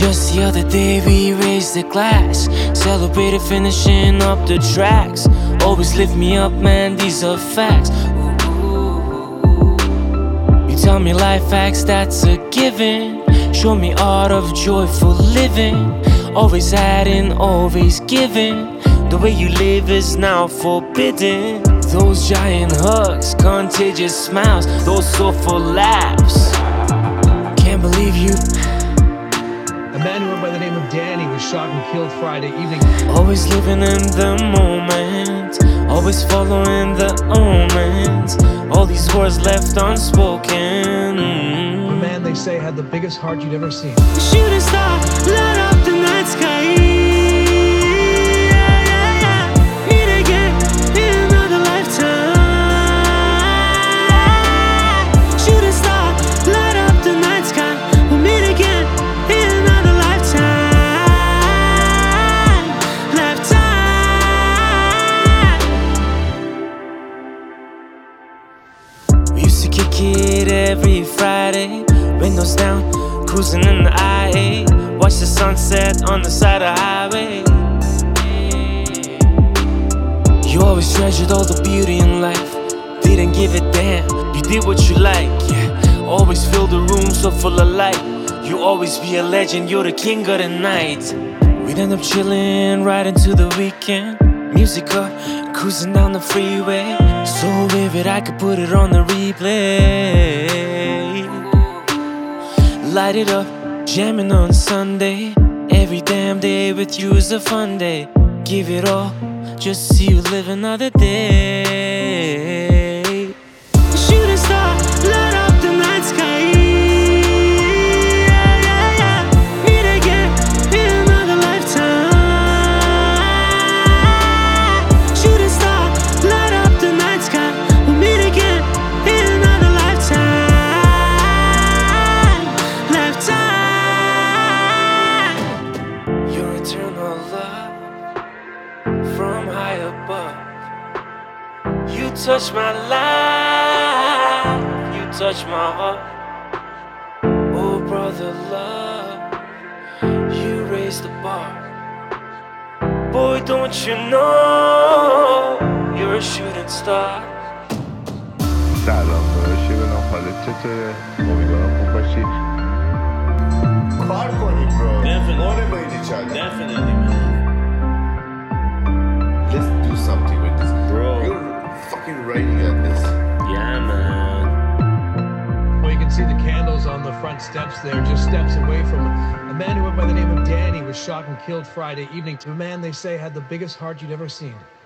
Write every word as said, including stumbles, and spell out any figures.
Just the other day we raised the glass, celebrated finishing up the tracks. Always lift me up, man, these are facts. You tell me life facts, that's a given. Show me art of joyful living. Always adding, always giving. The way you live is now forbidden. Those giant hugs, contagious smiles, those soulful laughs. Can't believe you. A man who went by the name of Danny was shot and killed Friday evening. Always living in the moment, always following the omens. All these words left unspoken. A man they say had the biggest heart you'd ever seen. Shooting star, light up the night sky. Used to kick it every Friday, windows down, cruising in the I eight. Watch the sunset on the side of the highway. You always treasured all the beauty in life, didn't give a damn, you did what you like, yeah. Always fill the room so full of light. You always be a legend, you're the king of the night. We'd end up chilling right into the weekend. Music up, cruising down the freeway. So vivid I could put it on the replay. Light it up, jamming on Sunday. Every damn day with you is a fun day. Give it all, just to see you live another day. Shooting star, light up the night sky. Eternal love from high above. You touch my life, you touch my heart. Oh brother love, you raise the bar. Boy, don't you know you're a shooting star. سلام داداش، ببینم حالت چطوره؟ امیدوارم خوب باشی. کار کنیم برو. Definitely. Definitely, Definitely, man. let's do something with this. Bro. You're fucking writing at this. Yeah, man. Well, you can see the candles on the front steps there, just steps away from it. A man who went by the name of Danny was shot and killed Friday evening. A man they say had the biggest heart you'd ever seen.